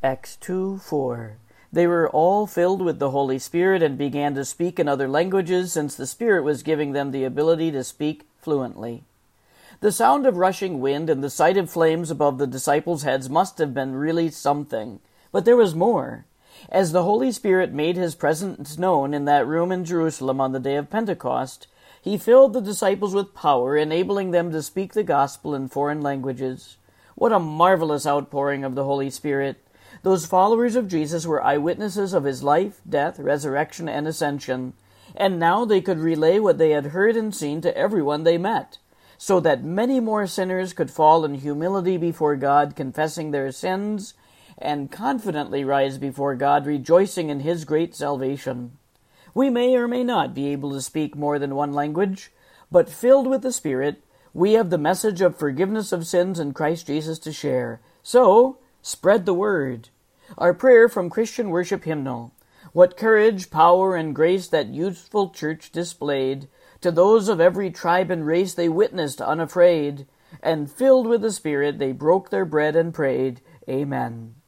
Acts 2:4. They were all filled with the Holy Spirit and began to speak in other languages, since the Spirit was giving them the ability to speak fluently. The sound of rushing wind and the sight of flames above the disciples' heads must have been really something. But there was more. As the Holy Spirit made his presence known in that room in Jerusalem on the day of Pentecost, he filled the disciples with power, enabling them to speak the gospel in foreign languages. What a marvelous outpouring of the Holy Spirit! Those followers of Jesus were eyewitnesses of his life, death, resurrection, and ascension, and now they could relay what they had heard and seen to everyone they met, so that many more sinners could fall in humility before God, confessing their sins, and confidently rise before God, rejoicing in his great salvation. We may or may not be able to speak more than one language, but filled with the Spirit, we have the message of forgiveness of sins in Christ Jesus to share. So, spread the word. Our prayer from Christian Worship Hymnal. What courage, power, and grace that youthful church displayed. To those of every tribe and race they witnessed unafraid, and filled with the Spirit they broke their bread and prayed. Amen.